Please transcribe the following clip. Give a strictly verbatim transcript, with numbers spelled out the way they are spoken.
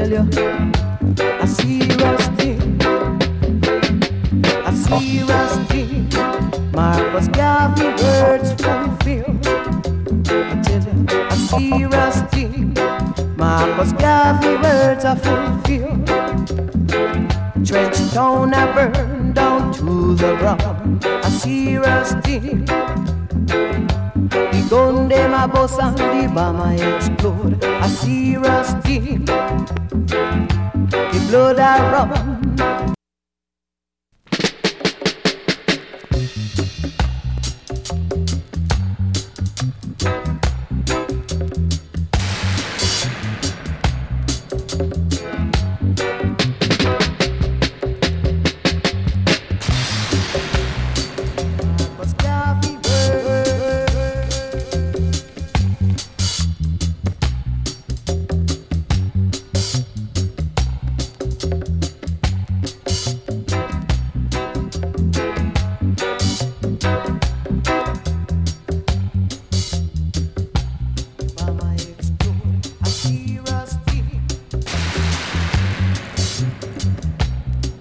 tell you, I see Rusty, I see Rusty, Marcus Garvey words fulfilled. I tell you, I see Rusty, Marcus Garvey words are fulfilled. Trench town I burn down to the ground. I see Rusty. The gun them a bust and the bomb a explode. I see Rusty. The blood a run